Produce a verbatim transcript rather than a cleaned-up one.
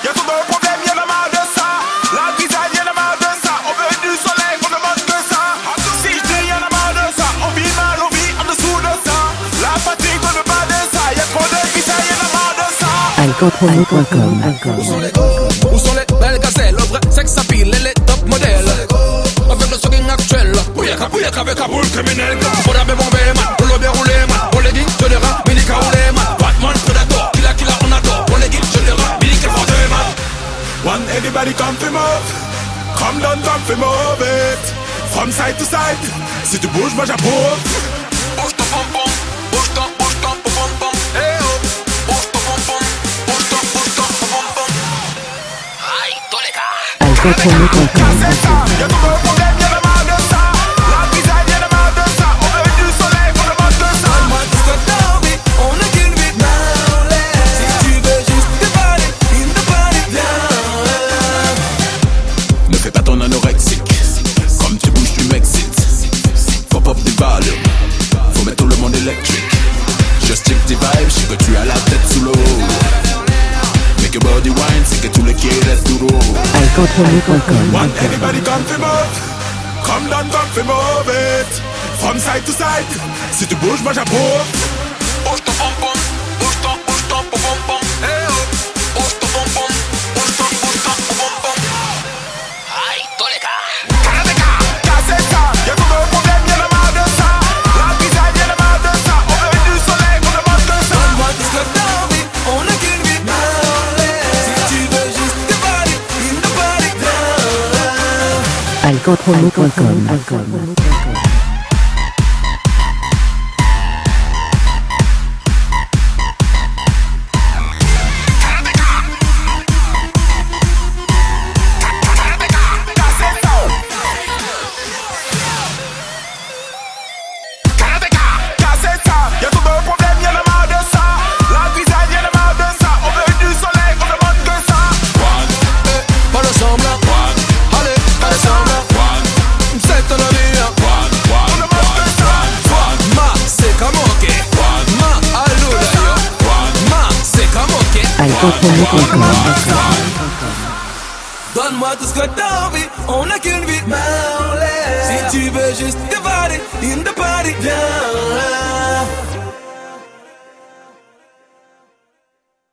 y'a trop de problèmes, y'en a marre de ça. La grisaille, y'en a marre de ça. On veut du soleil, on demande que ça. Si je dis y'en a marre de ça, on vit mal, on vit en dessous de ça. La fatigue, on ne pas de ça. Y'a trop de grisaille, y'en a marre de ça. alcool promo point com. Où sont les go? Où sont les belles gazelles? Le vrai sex appeal et les top modèles. Avec le swing actuel. Bouyaka, bouyaka avec un boule criminel. On a bien bombé, man. On l'a bien roulé, man. On les dit, je les rats, mini caoulé, man. Batman, Predator, killa, killa, on adore. On les dit, je les rats, mini caoulé, man. One, everybody come for move. Come down, come for move it. From side to side. Si tu bouges, moi j'approuve. Bouge ton pom pom. Bouge ton, bouge ton pom pom. Eh oh. Bouge ton pom pom. Bouge ton, bouge ton pom pom. Aïe, tous les gars. alcool promo point com. C'est ça, y'a trop de problèmes, y'en a marre de ça. La grisaille, y'en a marre de ça. On veut du soleil, on demande que ça. Donne-moi tout ce que t'as envie, on a qu'une vie dans l'air. Si tu veux juste te parler, in the party, viens. Ne fais pas ton anorexique. Comme tu bouges, tu m'excites. Faut pop des volumes. Faut mettre tout le monde électrique. Just check tes vibes, je sais que tu as la tête sous l'eau. Make your body wine, c'est que tous les kids restent tout l'eau. alcool promo point com. Want everybody come for move. Come down, come for move it. From side to side. Si tu bouges, moi j'approuve. Bouge ton pom pom, bouge ton, bouge ton pom pom pom. Eh oh. Bouge ton pom pom, bouge ton, bouge ton pom pom pom. Aïe, tous les gars. Karateka, c'est ça. Y'a trop de problèmes, y'en a marre de ça. La grisaille, y'en a marre de ça. On veut du soleil, on demande que ça. Donne-moi tout ce que t'as envie, on a qu'une vie dans l'air. Si tu veux juste te parler, in the party, viens. alcool promo point com. alcool promo point com. Donne-moi tout ce que t'as envie, on a qu'une vie dans l'air. Si tu veux juste te parler, in the party, viens.